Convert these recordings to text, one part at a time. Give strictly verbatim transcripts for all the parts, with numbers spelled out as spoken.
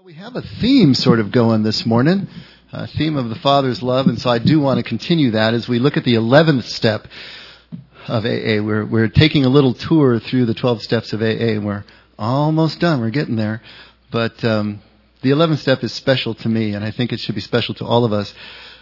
We have a theme sort of going this morning, a theme of the Father's love, and so I do want to continue that as we look at the eleventh step of A A. We're, we're taking a little tour through the twelve steps of A A, and we're almost done. We're getting there. But um, the eleventh step is special to me, and I think it should be special to all of us.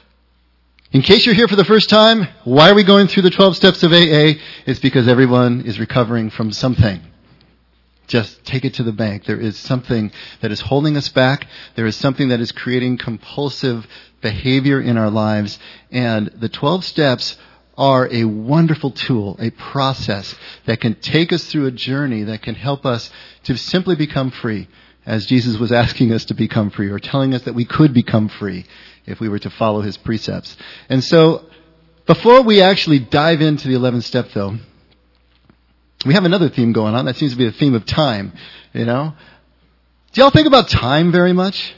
In case you're here for the first time, why are we going through the twelve steps of A A? It's because everyone is recovering from something. Just take it to the bank. There is something that is holding us back. There is something that is creating compulsive behavior in our lives. And the twelve steps are a wonderful tool, a process that can take us through a journey that can help us to simply become free, as Jesus was asking us to become free, or telling us that we could become free if we were to follow his precepts. And so, before we actually dive into the eleventh step, though, we have another theme going on. That seems to be the theme of time, you know. Do y'all think about time very much?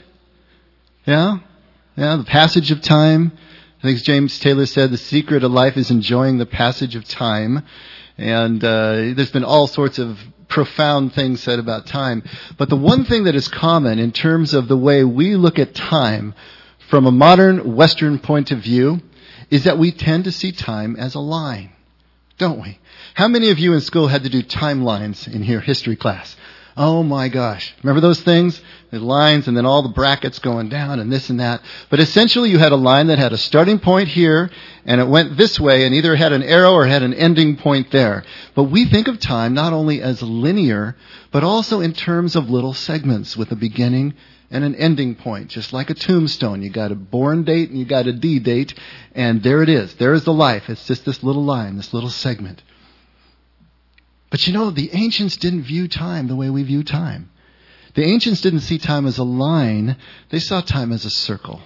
Yeah? Yeah, the passage of time. I think James Taylor said the secret of life is enjoying the passage of time. And uh, there's been all sorts of profound things said about time. But the one thing that is common in terms of the way we look at time from a modern Western point of view is that we tend to see time as a line, don't we? How many of you in school had to do timelines in your history class? Oh my gosh. Remember those things? The lines and then all the brackets going down and this and that. But essentially you had a line that had a starting point here and it went this way and either had an arrow or had an ending point there. But we think of time not only as linear, but also in terms of little segments with a beginning and an ending point. Just like a tombstone. You got a born date and you got a D date and there it is. There is the life. It's just this little line, this little segment. But you know, the ancients didn't view time the way we view time. The ancients didn't see time as a line. They saw time as a circle.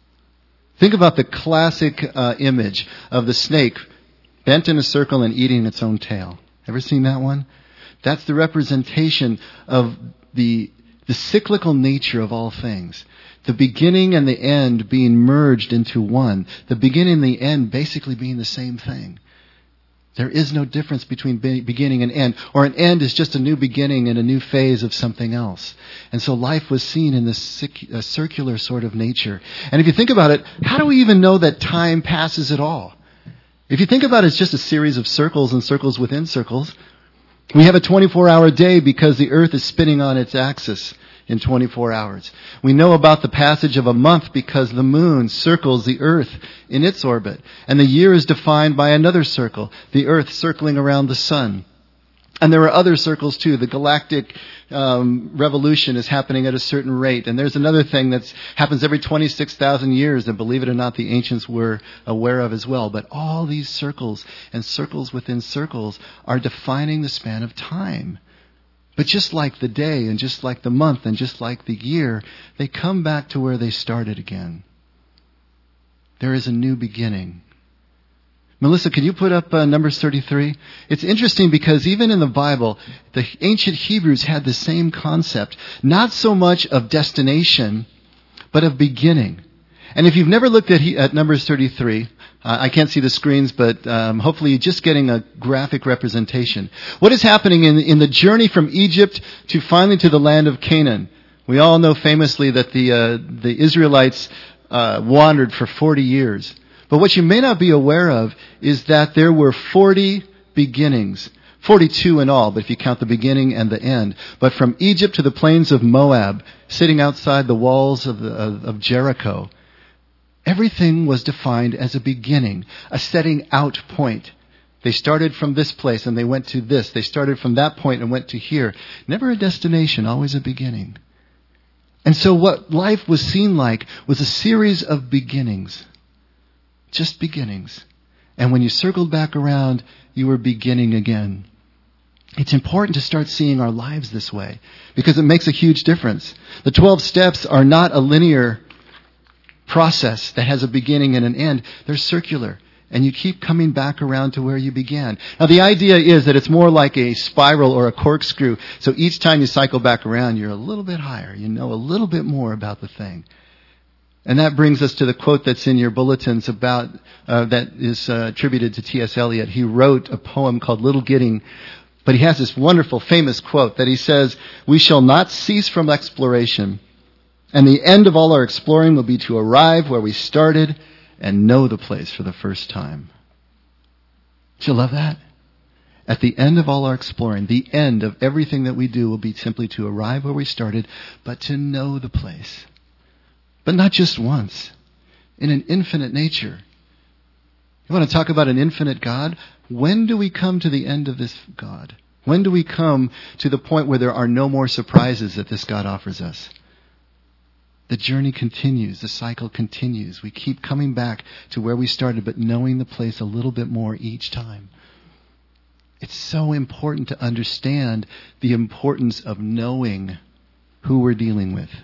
Think about the classic uh, image of the snake bent in a circle and eating its own tail. Ever seen that one? That's the representation of the, the cyclical nature of all things. The beginning and the end being merged into one. The beginning and the end basically being the same thing. There is no difference between beginning and end. Or an end is just a new beginning and a new phase of something else. And so life was seen in this circular sort of nature. And if you think about it, how do we even know that time passes at all? If you think about it, it's just a series of circles and circles within circles. We have a twenty-four hour day because the earth is spinning on its axis in twenty-four hours. We know about the passage of a month because the moon circles the earth in its orbit. And the year is defined by another circle, the earth circling around the sun. And there are other circles too. The galactic um, revolution is happening at a certain rate. And there's another thing that happens every twenty-six thousand years that, believe it or not, the ancients were aware of as well. But all these circles and circles within circles are defining the span of time. But just like the day and just like the month and just like the year, they come back to where they started again. There is a new beginning. Melissa, can you put up uh, Numbers thirty-three? It's interesting because even in the Bible, the ancient Hebrews had the same concept. Not so much of destination, but of beginning. And if you've never looked at, he, at Numbers thirty-three, uh, I can't see the screens, but um, hopefully you're just getting a graphic representation. What is happening in, in the journey from Egypt to finally to the land of Canaan? We all know famously that the uh, the Israelites uh, wandered for forty years. But what you may not be aware of is that there were forty beginnings. forty-two in all, but if you count the beginning and the end. But from Egypt to the plains of Moab, sitting outside the walls of, the, of, of Jericho, everything was defined as a beginning, a setting out point. They started from this place and they went to this. They started from that point and went to here. Never a destination, always a beginning. And so what life was seen like was a series of beginnings. Just beginnings. And when you circled back around, you were beginning again. It's important to start seeing our lives this way because it makes a huge difference. The twelve steps are not a linear process that has a beginning and an end. They're circular. And you keep coming back around to where you began. Now the idea is that it's more like a spiral or a corkscrew. So each time you cycle back around, you're a little bit higher. You know a little bit more about the thing. And that brings us to the quote that's in your bulletins about, uh, that is uh, attributed to T S Eliot. He wrote a poem called Little Gidding, but he has this wonderful famous quote that he says, "We shall not cease from exploration And the end of all our exploring will be to arrive where we started and know the place for the first time. Do you love that? At the end of all our exploring, the end of everything that we do will be simply to arrive where we started, but to know the place. But not just once. In an infinite nature. You want to talk about an infinite God? When do we come to the end of this God? When do we come to the point where there are no more surprises that this God offers us? The journey continues. The cycle continues. We keep coming back to where we started, but knowing the place a little bit more each time. It's so important to understand the importance of knowing who we're dealing with.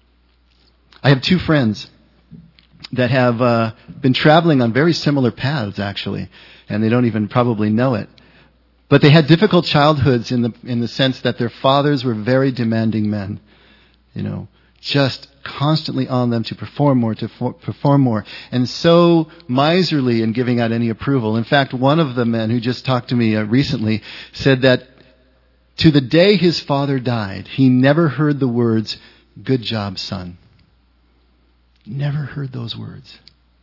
I have two friends that have uh, been traveling on very similar paths, actually, and they don't even probably know it. But they had difficult childhoods in the in the sense that their fathers were very demanding men, you know, just constantly on them to perform more, to for, perform more, and so miserly in giving out any approval. In fact, one of the men who just talked to me uh, recently said that to the day his father died, he never heard the words, "Good job, son." Never heard those words.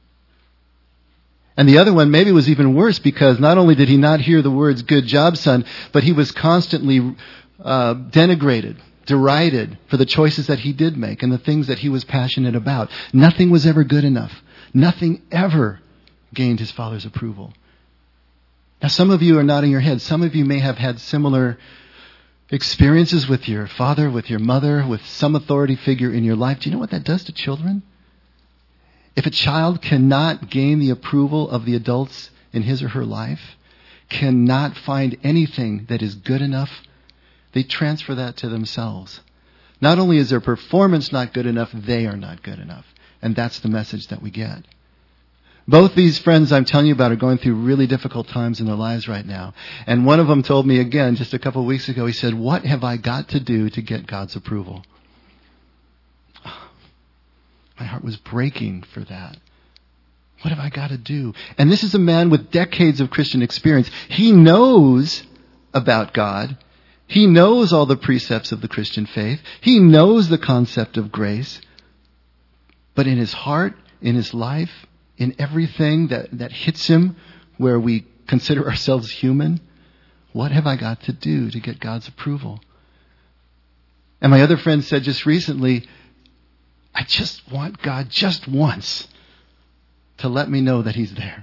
And the other one maybe was even worse, because not only did he not hear the words, "Good job, son," but he was constantly uh, denigrated, derided for the choices that he did make and the things that he was passionate about. Nothing was ever good enough. Nothing ever gained his father's approval. Now, some of you are nodding your head. Some of you may have had similar experiences with your father, with your mother, with some authority figure in your life. Do you know what that does to children? If a child cannot gain the approval of the adults in his or her life, cannot find anything that is good enough, they transfer that to themselves. Not only is their performance not good enough, they are not good enough. And that's the message that we get. Both these friends I'm telling you about are going through really difficult times in their lives right now. And one of them told me again just a couple of weeks ago, he said, "What have I got to do to get God's approval?" My heart was breaking for that. What have I got to do? And this is a man with decades of Christian experience. He knows about God. He knows all the precepts of the Christian faith. He knows the concept of grace. But in his heart, in his life, in everything that, that hits him where we consider ourselves human, what have I got to do to get God's approval? And my other friend said just recently, I just want God just once to let me know that He's there.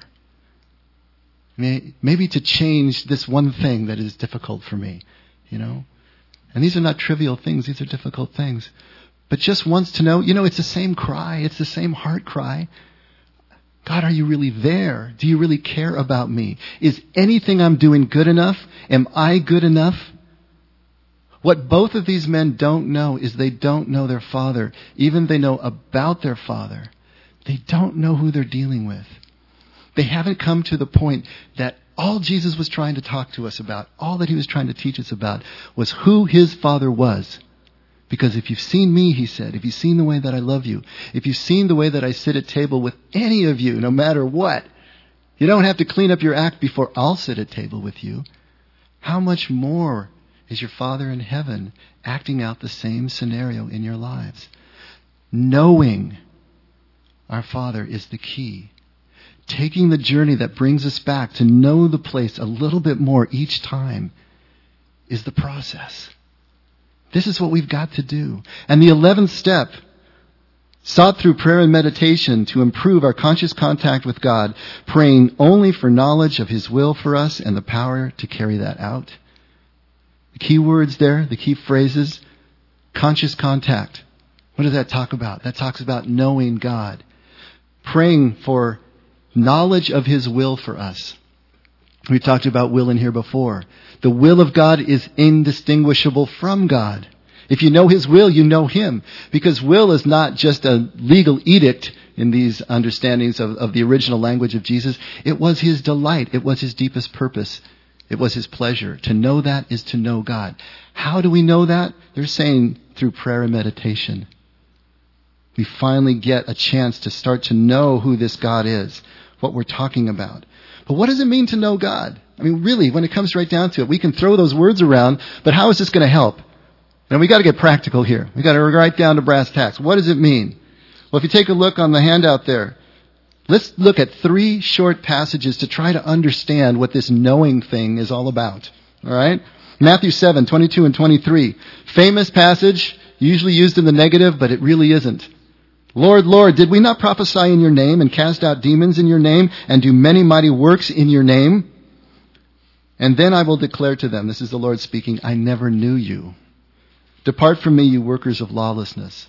Maybe to change this one thing that is difficult for me, you know. And these are not trivial things. These are difficult things. But just once to know, you know, it's the same cry. It's the same heart cry. God, are you really there? Do you really care about me? Is anything I'm doing good enough? Am I good enough? What both of these men don't know is they don't know their father. Even they know about their father, they don't know who they're dealing with. They haven't come to the point that all Jesus was trying to talk to us about, all that He was trying to teach us about, was who His Father was. Because if you've seen me, He said, if you've seen the way that I love you, if you've seen the way that I sit at table with any of you, no matter what, you don't have to clean up your act before I'll sit at table with you. How much more is your Father in heaven acting out the same scenario in your lives? Knowing our Father is the key. Taking the journey that brings us back to know the place a little bit more each time is the process. This is what we've got to do. And the eleventh step, sought through prayer and meditation to improve our conscious contact with God, praying only for knowledge of His will for us and the power to carry that out. The key words there, the key phrases, conscious contact. What does that talk about? That talks about knowing God. Praying for knowledge of His will for us. We've talked about will in here before. The will of God is indistinguishable from God. If you know His will, you know Him. Because will is not just a legal edict in these understandings of, of the original language of Jesus. It was His delight. It was His deepest purpose. It was His pleasure. To know that is to know God. How do we know that? They're saying through prayer and meditation. We finally get a chance to start to know who this God is, what we're talking about. But what does it mean to know God? I mean, really, when it comes right down to it, we can throw those words around, but how is this going to help? Now we got to get practical here. We got to write down to brass tacks. What does it mean? Well, if you take a look on the handout there, let's look at three short passages to try to understand what this knowing thing is all about. All right? Matthew seven, twenty-two and twenty-three. Famous passage, usually used in the negative, but it really isn't. Lord, Lord, did we not prophesy in your name and cast out demons in your name and do many mighty works in your name? And then I will declare to them, this is the Lord speaking, I never knew you. Depart from me, you workers of lawlessness.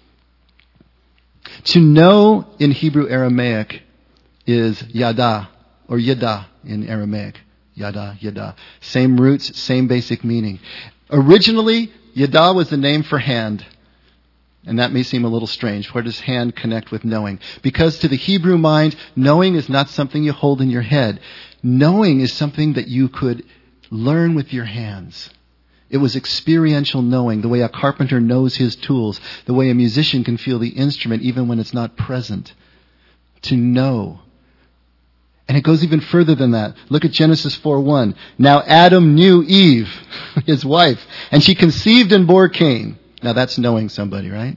To know in Hebrew Aramaic is yada, or yada in Aramaic. Yada, yada. Same roots, same basic meaning. Originally, yada was the name for hand. And that may seem a little strange. Where does hand connect with knowing? Because to the Hebrew mind, knowing is not something you hold in your head. Knowing is something that you could learn with your hands. It was experiential knowing, the way a carpenter knows his tools, the way a musician can feel the instrument even when it's not present. To know. And it goes even further than that. Look at Genesis four one. Now Adam knew Eve, his wife, and she conceived and bore Cain. Now that's knowing somebody, right?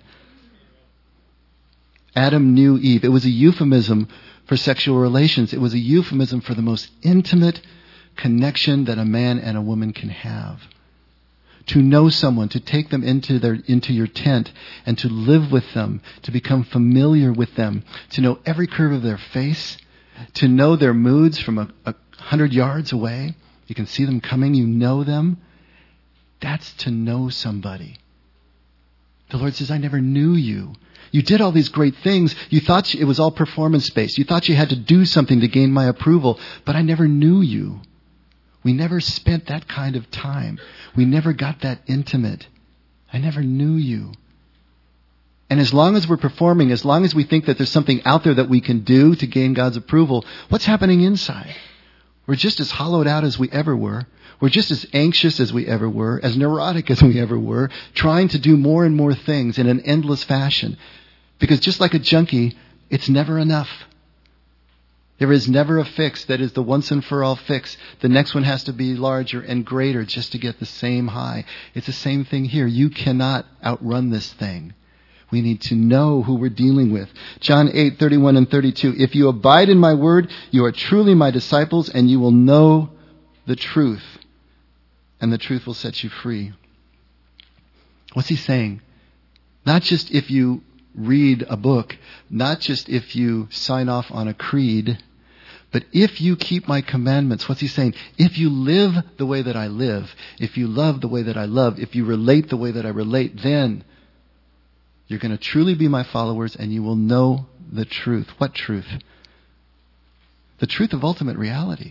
Adam knew Eve. It was a euphemism for sexual relations. It was a euphemism for the most intimate connection that a man and a woman can have. To know someone, to take them into their into your tent and to live with them, to become familiar with them, to know every curve of their face, to know their moods from a, a hundred yards away. You can see them coming, you know them. That's to know somebody. The Lord says, I never knew you. You did all these great things. You thought it was all performance-based. You thought you had to do something to gain my approval, but I never knew you. We never spent that kind of time. We never got that intimate. I never knew you. And as long as we're performing, as long as we think that there's something out there that we can do to gain God's approval, what's happening inside? We're just as hollowed out as we ever were. We're just as anxious as we ever were, as neurotic as we ever were, trying to do more and more things in an endless fashion. Because just like a junkie, it's never enough. There is never a fix that is the once and for all fix. The next one has to be larger and greater just to get the same high. It's the same thing here. You cannot outrun this thing. We need to know who we're dealing with. John eight, thirty-one and thirty-two. If you abide in my word, you are truly my disciples, and you will know the truth. And the truth will set you free. What's he saying? Not just if you read a book, not just if you sign off on a creed, but if you keep my commandments. What's he saying? If you live the way that I live, if you love the way that I love, if you relate the way that I relate, then you're going to truly be my followers and you will know the truth. What truth? The truth of ultimate reality.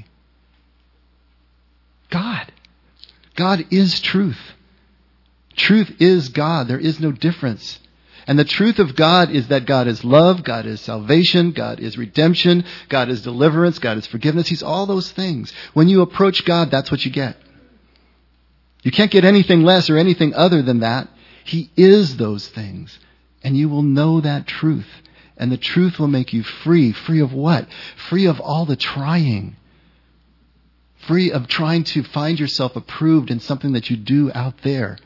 God. God is truth. Truth is God. There is no difference. And the truth of God is that God is love, God is salvation, God is redemption, God is deliverance, God is forgiveness. He's all those things. When you approach God, that's what you get. You can't get anything less or anything other than that. He is those things. And you will know that truth. And the truth will make you free. Free of what? Free of all the trying. Free of trying to find yourself approved in something that you do out there.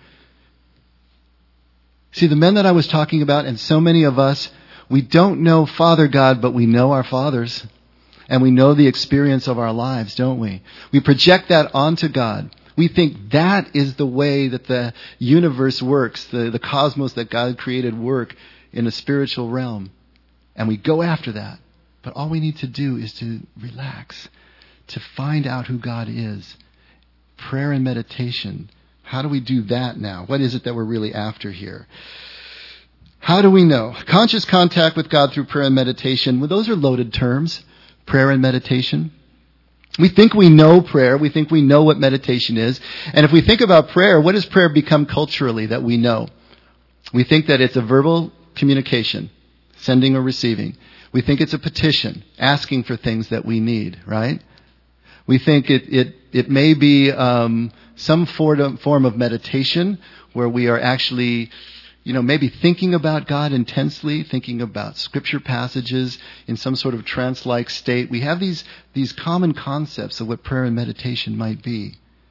See, the men that I was talking about, and so many of us, we don't know Father God, but we know our fathers. And we know the experience of our lives, don't we? We project that onto God. We think that is the way that the universe works, the, the cosmos that God created work in a spiritual realm. And we go after that. But all we need to do is to relax, to find out who God is. Prayer and meditation. How do we do that now? What is it that we're really after here? How do we know? Conscious contact with God through prayer and meditation. Well, those are loaded terms. Prayer and meditation. We think we know prayer. We think we know what meditation is. And if we think about prayer, what does prayer become culturally that we know? We think that it's a verbal communication, sending or receiving. We think it's a petition, asking for things that we need, right? We think it it, it may be um, some form of meditation where we are actually, you know, maybe thinking about God intensely, thinking about scripture passages in some sort of trance-like state. We have these, these common concepts of what prayer and meditation might be.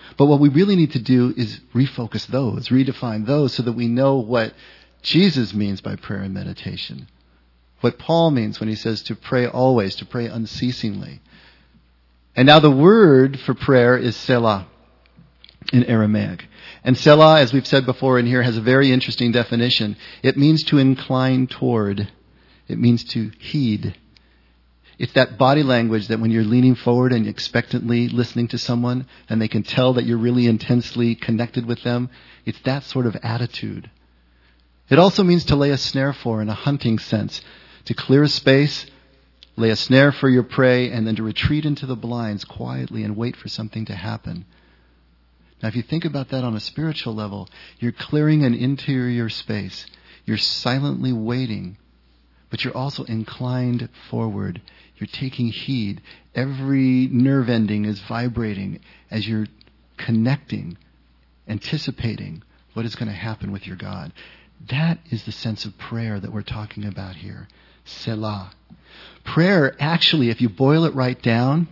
But what we really need to do is refocus those, redefine those so that we know what Jesus means by prayer and meditation. What Paul means when he says to pray always, to pray unceasingly. And now the word for prayer is Selah in Aramaic. And Selah, as we've said before in here, has a very interesting definition. It means to incline toward. It means to heed. It's that body language that when you're leaning forward and expectantly listening to someone and they can tell that you're really intensely connected with them, it's that sort of attitude. It also means to lay a snare for in a hunting sense, to clear a space, lay a snare for your prey, and then to retreat into the blinds quietly and wait for something to happen. Now, if you think about that on a spiritual level, you're clearing an interior space. You're silently waiting, but you're also inclined forward. You're taking heed. Every nerve ending is vibrating as you're connecting, anticipating what is going to happen with your God. That is the sense of prayer that we're talking about here. Selah. Prayer, actually, if you boil it right down,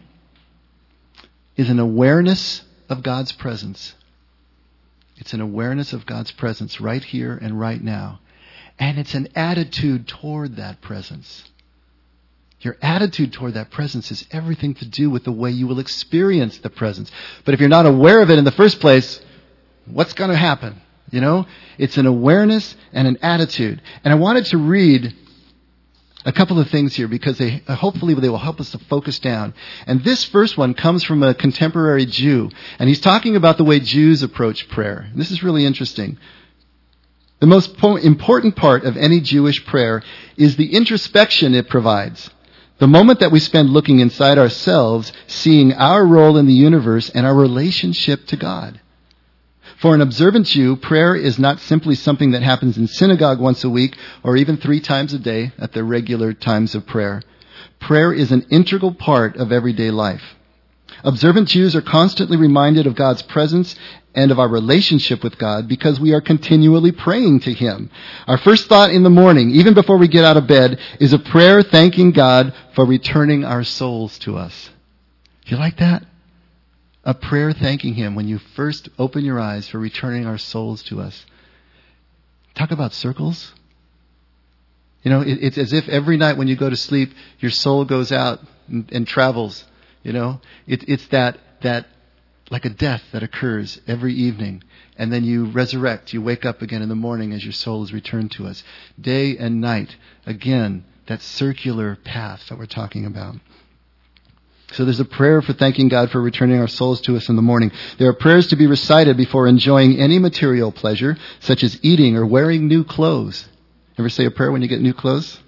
is an awareness of God's presence. It's an awareness of God's presence right here and right now. And it's an attitude toward that presence. Your attitude toward that presence is everything to do with the way you will experience the presence. But if you're not aware of it in the first place, what's going to happen? You know, it's an awareness and an attitude. And I wanted to read a couple of things here because they hopefully they will help us to focus down. And this first one comes from a contemporary Jew. And he's talking about the way Jews approach prayer. And this is really interesting. The most po- important part of any Jewish prayer is the introspection it provides. The moment that we spend looking inside ourselves, seeing our role in the universe and our relationship to God. For an observant Jew, prayer is not simply something that happens in synagogue once a week or even three times a day at their regular times of prayer. Prayer is an integral part of everyday life. Observant Jews are constantly reminded of God's presence and of our relationship with God because we are continually praying to Him. Our first thought in the morning, even before we get out of bed, is a prayer thanking God for returning our souls to us. Do you like that? A prayer thanking Him when you first open your eyes for returning our souls to us. Talk about circles. You know, it, it's as if every night when you go to sleep, your soul goes out and, and travels. You know, it, it's that, that, like a death that occurs every evening. And then you resurrect. You wake up again in the morning as your soul is returned to us. Day and night. Again, that circular path that we're talking about. So there's a prayer for thanking God for returning our souls to us in the morning. There are prayers to be recited before enjoying any material pleasure, such as eating or wearing new clothes. Ever say a prayer when you get new clothes?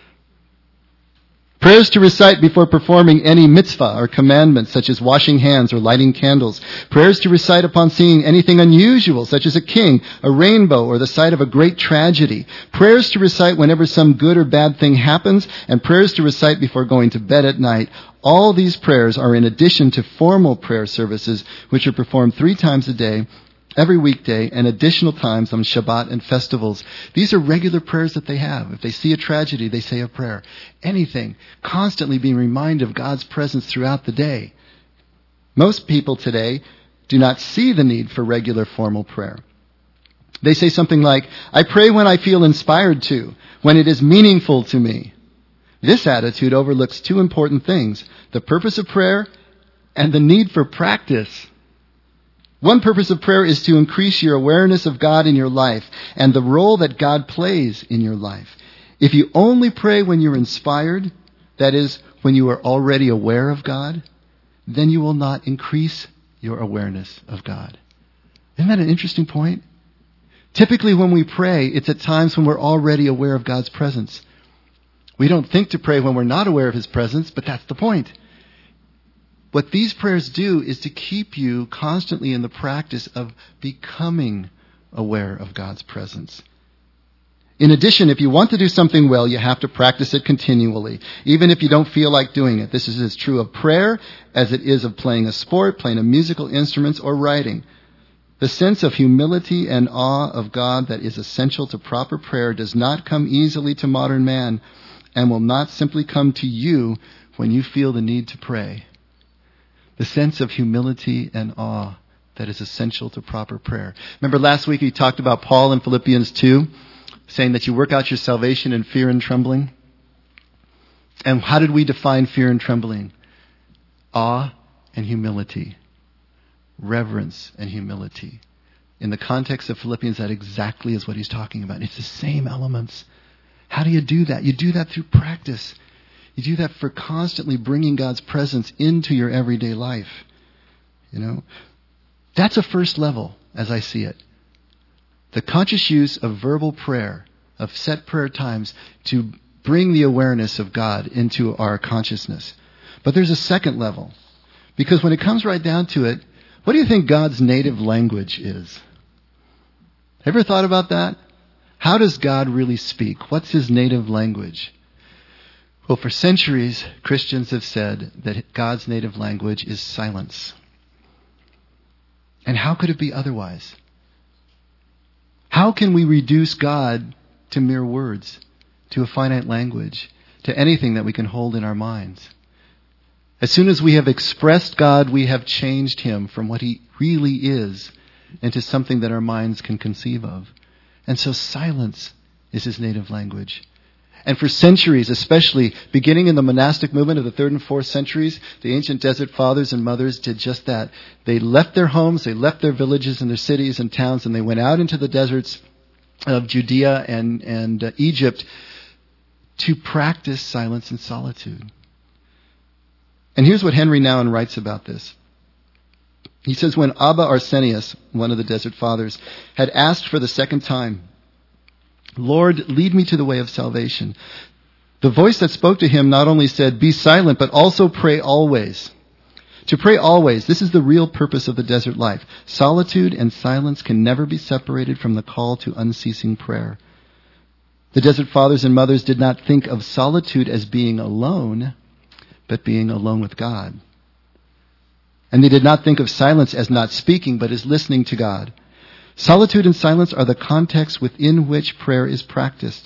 Prayers to recite before performing any mitzvah or commandment, such as washing hands or lighting candles. Prayers to recite upon seeing anything unusual, such as a king, a rainbow, or the sight of a great tragedy. Prayers to recite whenever some good or bad thing happens, and prayers to recite before going to bed at night. All these prayers are in addition to formal prayer services, which are performed three times a day, every weekday, and additional times on Shabbat and festivals. These are regular prayers that they have. If they see a tragedy, they say a prayer. Anything. Constantly being reminded of God's presence throughout the day. Most people today do not see the need for regular formal prayer. They say something like, I pray when I feel inspired to, when it is meaningful to me. This attitude overlooks two important things, the purpose of prayer and the need for practice. One purpose of prayer is to increase your awareness of God in your life and the role that God plays in your life. If you only pray when you're inspired, that is, when you are already aware of God, then you will not increase your awareness of God. Isn't that an interesting point? Typically when we pray, it's at times when we're already aware of God's presence. We don't think to pray when we're not aware of His presence, but that's the point. What these prayers do is to keep you constantly in the practice of becoming aware of God's presence. In addition, if you want to do something well, you have to practice it continually, even if you don't feel like doing it. This is as true of prayer as it is of playing a sport, playing a musical instrument, or writing. The sense of humility and awe of God that is essential to proper prayer does not come easily to modern man and will not simply come to you when you feel the need to pray. The sense of humility and awe that is essential to proper prayer. Remember last week we talked about Paul in Philippians two, saying that you work out your salvation in fear and trembling. And how did we define fear and trembling? Awe and humility. Reverence and humility. In the context of Philippians, that exactly is what he's talking about. It's the same elements. How do you do that? You do that through practice. You do that for constantly bringing God's presence into your everyday life. You know, that's a first level, as I see it. The conscious use of verbal prayer, of set prayer times, to bring the awareness of God into our consciousness. But there's a second level. Because when it comes right down to it, what do you think God's native language is? Ever thought about that? How does God really speak? What's his native language? Well, for centuries, Christians have said that God's native language is silence. And how could it be otherwise? How can we reduce God to mere words, to a finite language, to anything that we can hold in our minds? As soon as we have expressed God, we have changed him from what he really is into something that our minds can conceive of. And so silence is his native language. And for centuries, especially beginning in the monastic movement of the third and fourth centuries, the ancient desert fathers and mothers did just that. They left their homes, they left their villages and their cities and towns, and they went out into the deserts of Judea and, and uh, Egypt to practice silence and solitude. And here's what Henry Nouwen writes about this. He says, when Abba Arsenius, one of the desert fathers, had asked for the second time, Lord, lead me to the way of salvation, the voice that spoke to him not only said, be silent, but also pray always. To pray always, this is the real purpose of the desert life. Solitude and silence can never be separated from the call to unceasing prayer. The desert fathers and mothers did not think of solitude as being alone, but being alone with God. And they did not think of silence as not speaking, but as listening to God. Solitude and silence are the context within which prayer is practiced.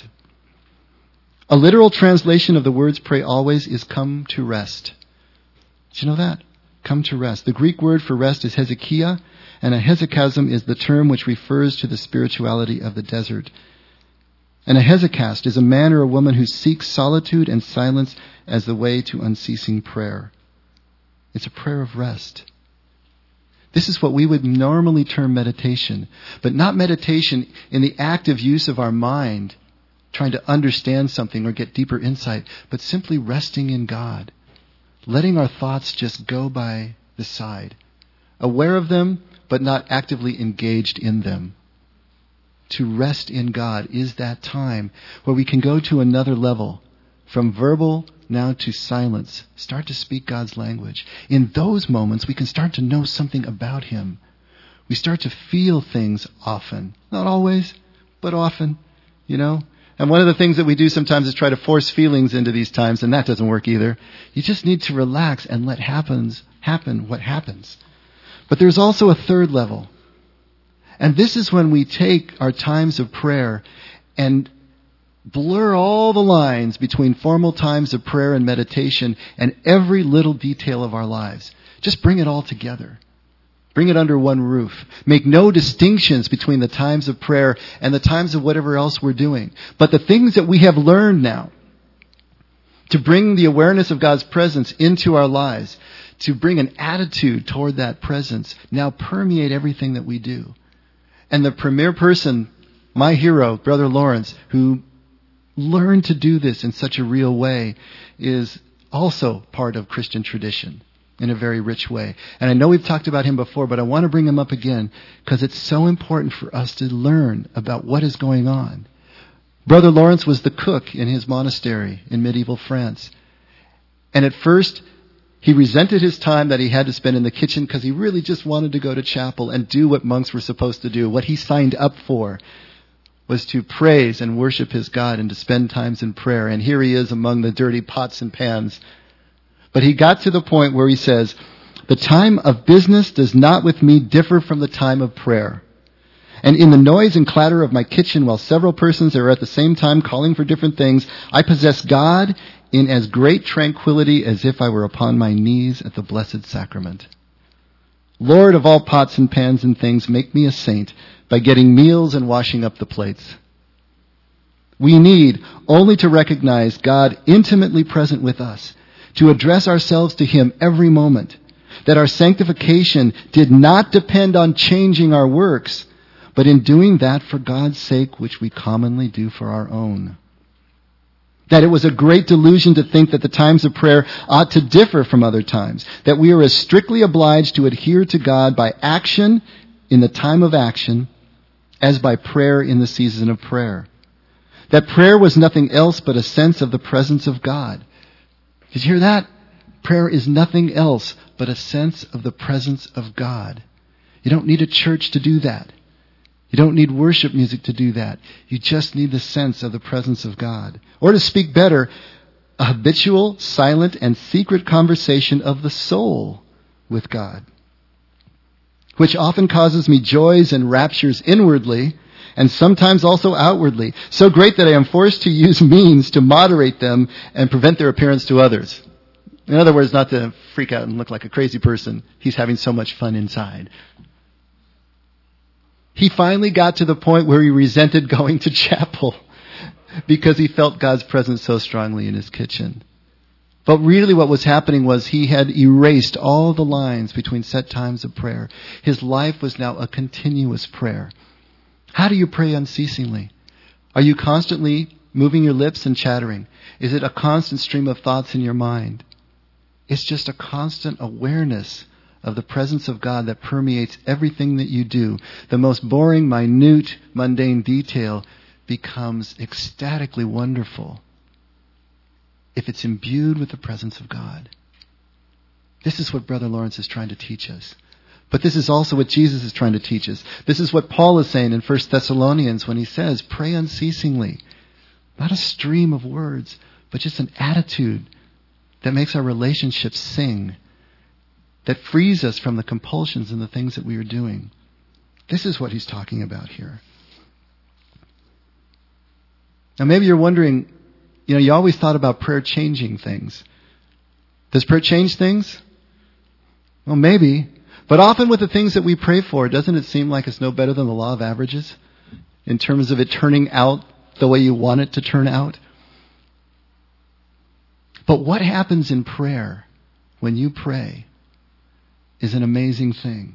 A literal translation of the words pray always is come to rest. Did you know that? Come to rest. The Greek word for rest is hezekia, and a hesychasm is the term which refers to the spirituality of the desert. And a hesychast is a man or a woman who seeks solitude and silence as the way to unceasing prayer. It's a prayer of rest. This is what we would normally term meditation, but not meditation in the active use of our mind, trying to understand something or get deeper insight, but simply resting in God, letting our thoughts just go by the side, aware of them, but not actively engaged in them. To rest in God is that time where we can go to another level, from verbal now to silence, start to speak God's language. In those moments, we can start to know something about him. We start to feel things often. Not always, but often, you know. And one of the things that we do sometimes is try to force feelings into these times, and that doesn't work either. You just need to relax and let happens happen what happens. But there's also a third level. And this is when we take our times of prayer and blur all the lines between formal times of prayer and meditation and every little detail of our lives. Just bring it all together. Bring it under one roof. Make no distinctions between the times of prayer and the times of whatever else we're doing. But the things that we have learned now to bring the awareness of God's presence into our lives, to bring an attitude toward that presence, now permeate everything that we do. And the premier person, my hero, Brother Lawrence, who learned to do this in such a real way, is also part of Christian tradition in a very rich way. And I know we've talked about him before, but I want to bring him up again because it's so important for us to learn about what is going on. Brother Lawrence was the cook in his monastery in medieval France. And at first, he resented his time that he had to spend in the kitchen because he really just wanted to go to chapel and do what monks were supposed to do. What he signed up for was to praise and worship his God and to spend times in prayer. And here he is among the dirty pots and pans. But he got to the point where he says, the time of business does not with me differ from the time of prayer. And in the noise and clatter of my kitchen, while several persons are at the same time calling for different things, I possess God in as great tranquility as if I were upon my knees at the Blessed Sacrament. Lord of all pots and pans and things, make me a saint by getting meals and washing up the plates. We need only to recognize God intimately present with us, to address ourselves to Him every moment, that our sanctification did not depend on changing our works, but in doing that for God's sake, which we commonly do for our own. That it was a great delusion to think that the times of prayer ought to differ from other times, that we are as strictly obliged to adhere to God by action in the time of action as by prayer in the season of prayer. That prayer was nothing else but a sense of the presence of God. Did you hear that? Prayer is nothing else but a sense of the presence of God. You don't need a church to do that. You don't need worship music to do that. You just need the sense of the presence of God. Or to speak better, a habitual, silent, and secret conversation of the soul with God, which often causes me joys and raptures inwardly, and sometimes also outwardly, so great that I am forced to use means to moderate them and prevent their appearance to others. In other words, not to freak out and look like a crazy person. He's having so much fun inside. He finally got to the point where he resented going to chapel because he felt God's presence so strongly in his kitchen. But really what was happening was he had erased all the lines between set times of prayer. His life was now a continuous prayer. How do you pray unceasingly? Are you constantly moving your lips and chattering? Is it a constant stream of thoughts in your mind? It's just a constant awareness of the presence of God that permeates everything that you do. The most boring, minute, mundane detail becomes ecstatically wonderful if it's imbued with the presence of God. This is what Brother Lawrence is trying to teach us. But this is also what Jesus is trying to teach us. This is what Paul is saying in First Thessalonians when he says, pray unceasingly. Not a stream of words, but just an attitude that makes our relationships sing, that frees us from the compulsions and the things that we are doing. This is what he's talking about here. Now maybe you're wondering, you know, you always thought about prayer changing things. Does prayer change things? Well, maybe. But often with the things that we pray for, doesn't it seem like it's no better than the law of averages in terms of it turning out the way you want it to turn out? But what happens in prayer when you pray is an amazing thing.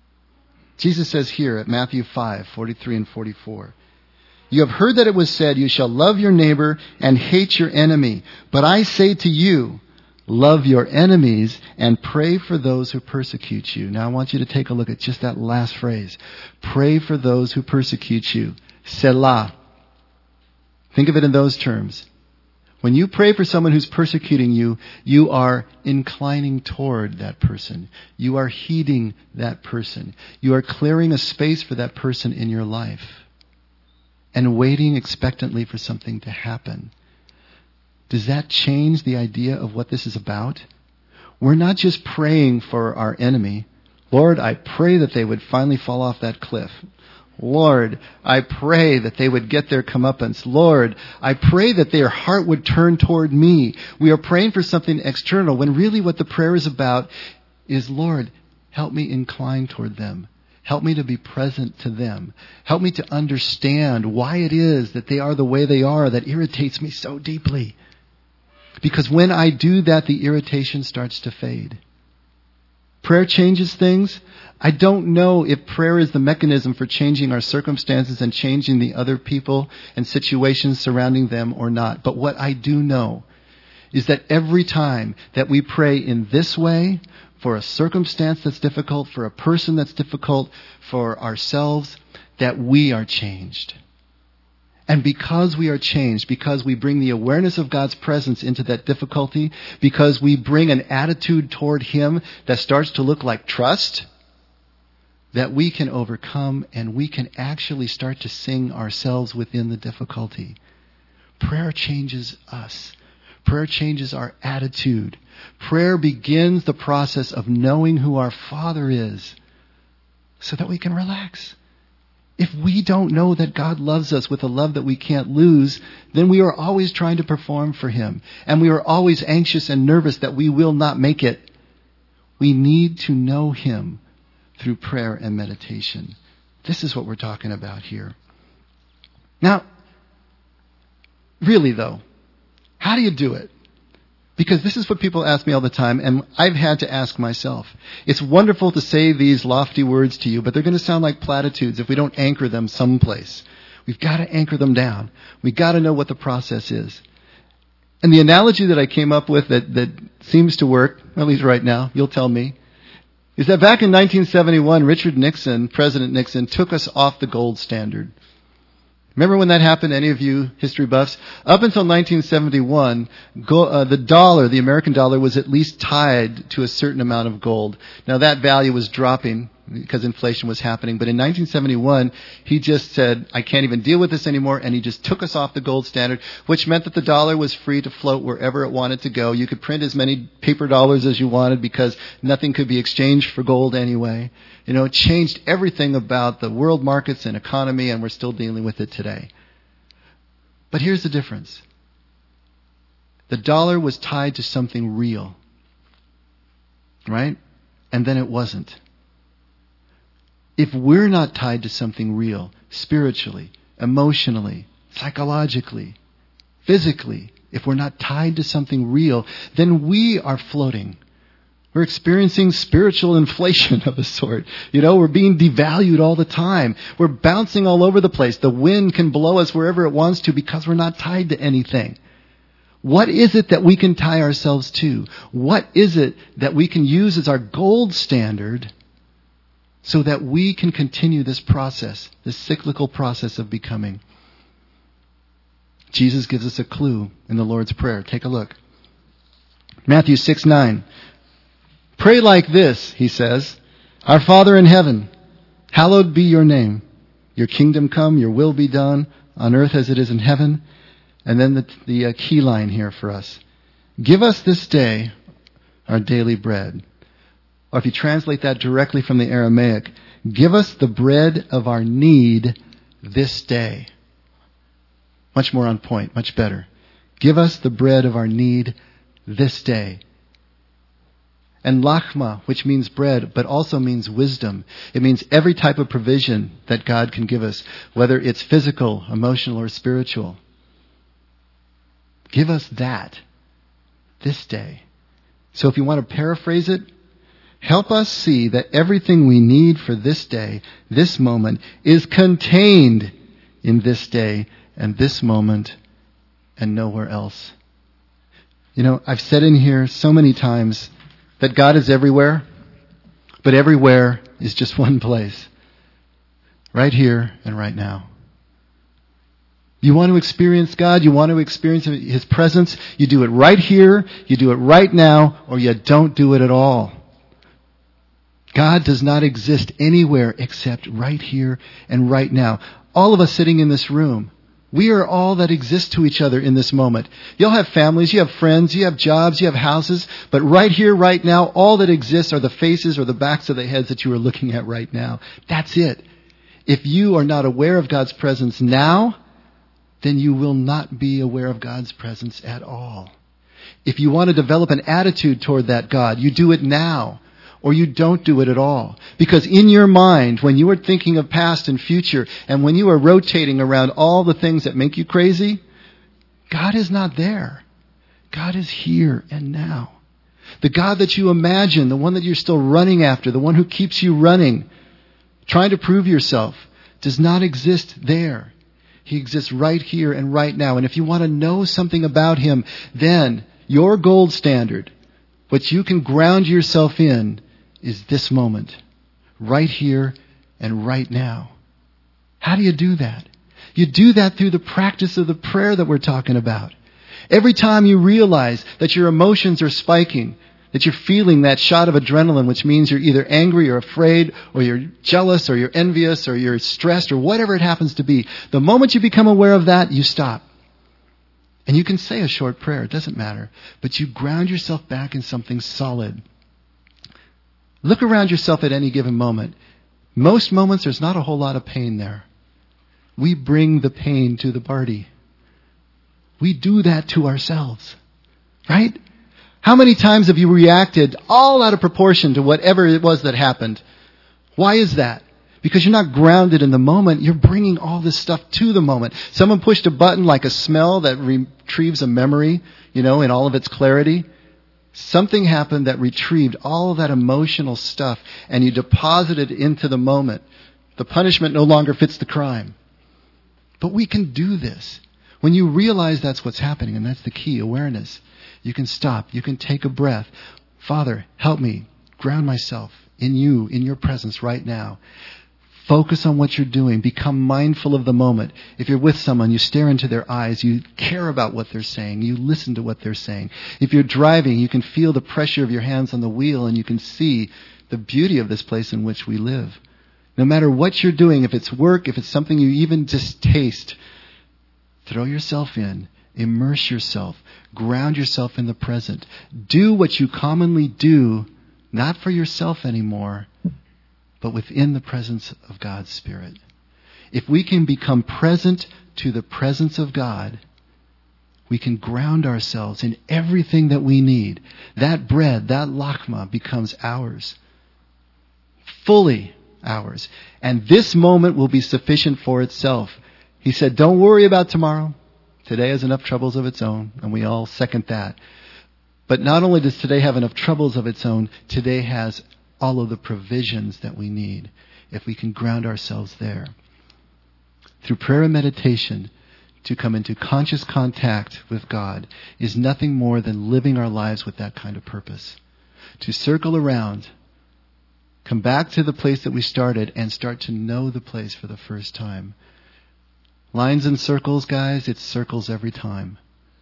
Jesus says here at Matthew five, forty-three and forty-four, you have heard that it was said, you shall love your neighbor and hate your enemy. But I say to you, love your enemies and pray for those who persecute you. Now I want you to take a look at just that last phrase. Pray for those who persecute you. Selah. Think of it in those terms. When you pray for someone who's persecuting you, you are inclining toward that person. You are heeding that person. You are clearing a space for that person in your life and waiting expectantly for something to happen. Does that change the idea of what this is about? We're not just praying for our enemy. Lord, I pray that they would finally fall off that cliff. Lord, I pray that they would get their comeuppance. Lord, I pray that their heart would turn toward me. We are praying for something external when really what the prayer is about is, Lord, help me incline toward them. Help me to be present to them. Help me to understand why it is that they are the way they are that irritates me so deeply. Because when I do that, the irritation starts to fade. Prayer changes things. I don't know if prayer is the mechanism for changing our circumstances and changing the other people and situations surrounding them or not. But what I do know is that every time that we pray in this way, for a circumstance that's difficult, for a person that's difficult, for ourselves, that we are changed. And because we are changed, because we bring the awareness of God's presence into that difficulty, because we bring an attitude toward Him that starts to look like trust, that we can overcome and we can actually start to sing ourselves within the difficulty. Prayer changes us. Prayer changes our attitude. Prayer begins the process of knowing who our Father is so that we can relax. If we don't know that God loves us with a love that we can't lose, then we are always trying to perform for Him. And we are always anxious and nervous that we will not make it. We need to know Him through prayer and meditation. This is what we're talking about here. Now, really though, how do you do it? Because this is what people ask me all the time, and I've had to ask myself. It's wonderful to say these lofty words to you, but they're going to sound like platitudes if we don't anchor them someplace. We've got to anchor them down. We've got to know what the process is. And the analogy that I came up with that, that seems to work, at least right now, you'll tell me, is that back in nineteen seventy-one, Richard Nixon, President Nixon, took us off the gold standard. Remember when that happened, any of you history buffs? Up until nineteen seventy-one, go, uh, the dollar, the American dollar, was at least tied to a certain amount of gold. Now that value was dropping because inflation was happening. But in nineteen seventy-one, he just said, I can't even deal with this anymore. And he just took us off the gold standard, which meant that the dollar was free to float wherever it wanted to go. You could print as many paper dollars as you wanted because nothing could be exchanged for gold anyway. You know, it changed everything about the world markets and economy, and we're still dealing with it today. But here's the difference. The dollar was tied to something real, right? And then it wasn't. If we're not tied to something real, spiritually, emotionally, psychologically, physically, if we're not tied to something real, then we are floating. We're experiencing spiritual inflation of a sort. You know, we're being devalued all the time. We're bouncing all over the place. The wind can blow us wherever it wants to because we're not tied to anything. What is it that we can tie ourselves to? What is it that we can use as our gold standard so that we can continue this process, this cyclical process of becoming? Jesus gives us a clue in the Lord's Prayer. Take a look. Matthew six nine. Pray like this, he says, Our Father in heaven, hallowed be your name. Your kingdom come, your will be done on earth as it is in heaven. And then the, the uh, key line here for us. Give us this day our daily bread. Or if you translate that directly from the Aramaic, give us the bread of our need this day. Much more on point, much better. Give us the bread of our need this day. And lachma, which means bread, but also means wisdom. It means every type of provision that God can give us, whether it's physical, emotional, or spiritual. Give us that this day. So if you want to paraphrase it, help us see that everything we need for this day, this moment, is contained in this day and this moment and nowhere else. You know, I've said in here so many times that God is everywhere, but everywhere is just one place. Right here and right now. You want to experience God, you want to experience His presence, you do it right here, you do it right now, or you don't do it at all. God does not exist anywhere except right here and right now. All of us sitting in this room, we are all that exist to each other in this moment. You'll have families, you have friends, you have jobs, you have houses, but right here, right now, all that exists are the faces or the backs of the heads that you are looking at right now. That's it. If you are not aware of God's presence now, then you will not be aware of God's presence at all. If you want to develop an attitude toward that God, you do it now. Or you don't do it at all. Because in your mind, when you are thinking of past and future, and when you are rotating around all the things that make you crazy, God is not there. God is here and now. The God that you imagine, the one that you're still running after, the one who keeps you running, trying to prove yourself, does not exist there. He exists right here and right now. And if you want to know something about Him, then your gold standard, what you can ground yourself in, is this moment, right here and right now. How do you do that? You do that through the practice of the prayer that we're talking about. Every time you realize that your emotions are spiking, that you're feeling that shot of adrenaline, which means you're either angry or afraid, or you're jealous, or you're envious, or you're stressed, or whatever it happens to be, the moment you become aware of that, you stop. And you can say a short prayer, it doesn't matter, but you ground yourself back in something solid. Look around yourself at any given moment. Most moments, there's not a whole lot of pain there. We bring the pain to the party. We do that to ourselves. Right? How many times have you reacted all out of proportion to whatever it was that happened? Why is that? Because you're not grounded in the moment. You're bringing all this stuff to the moment. Someone pushed a button like a smell that retrieves a memory, you know, in all of its clarity. Something happened that retrieved all of that emotional stuff, and you deposited it into the moment. The punishment no longer fits the crime. But we can do this. When you realize that's what's happening, and that's the key, awareness, you can stop. You can take a breath. Father, help me ground myself in you, in your presence right now. Focus on what you're doing. Become mindful of the moment. If you're with someone, you stare into their eyes. You care about what they're saying. You listen to what they're saying. If you're driving, you can feel the pressure of your hands on the wheel, and you can see the beauty of this place in which we live. No matter what you're doing, if it's work, if it's something you even just taste, throw yourself in. Immerse yourself. Ground yourself in the present. Do what you commonly do, not for yourself anymore, but within the presence of God's Spirit. If we can become present to the presence of God, we can ground ourselves in everything that we need. That bread, that lakma becomes ours. Fully ours. And this moment will be sufficient for itself. He said, don't worry about tomorrow. Today has enough troubles of its own, and we all second that. But not only does today have enough troubles of its own, today has all of the provisions that we need if we can ground ourselves there. Through prayer and meditation, to come into conscious contact with God is nothing more than living our lives with that kind of purpose. To circle around, come back to the place that we started and start to know the place for the first time. Lines and circles, guys, it's circles every time.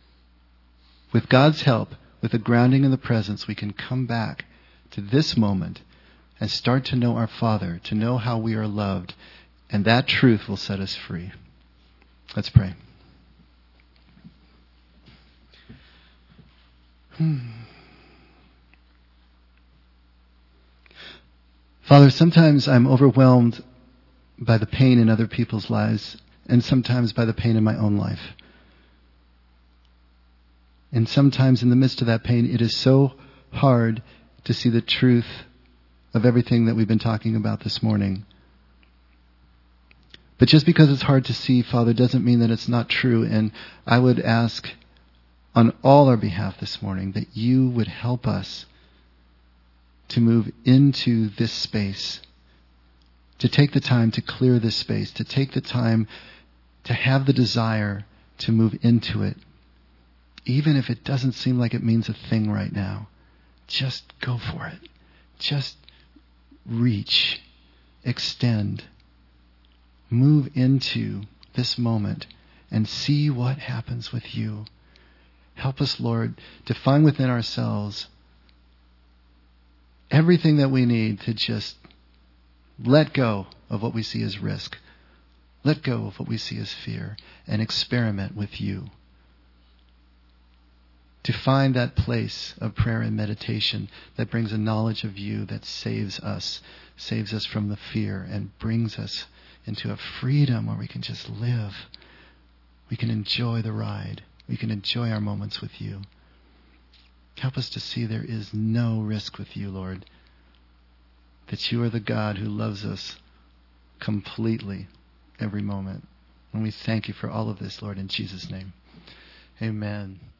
With God's help, with the grounding in the presence, we can come back to this moment and start to know our Father, to know how we are loved, and that truth will set us free. Let's pray. Hmm. Father, sometimes I'm overwhelmed by the pain in other people's lives, and sometimes by the pain in my own life. And sometimes in the midst of that pain, it is so hard to see the truth of everything that we've been talking about this morning. But just because it's hard to see, Father, doesn't mean that it's not true. And I would ask on all our behalf this morning that you would help us to move into this space, to take the time to clear this space, to take the time to have the desire to move into it, even if it doesn't seem like it means a thing right now. Just go for it. Just reach, extend, move into this moment and see what happens with you. Help us, Lord, to find within ourselves everything that we need to just let go of what we see as risk. Let go of what we see as fear and experiment with you. To find that place of prayer and meditation that brings a knowledge of you that saves us, saves us from the fear and brings us into a freedom where we can just live. We can enjoy the ride. We can enjoy our moments with you. Help us to see there is no risk with you, Lord. That you are the God who loves us completely every moment. And we thank you for all of this, Lord, in Jesus' name. Amen.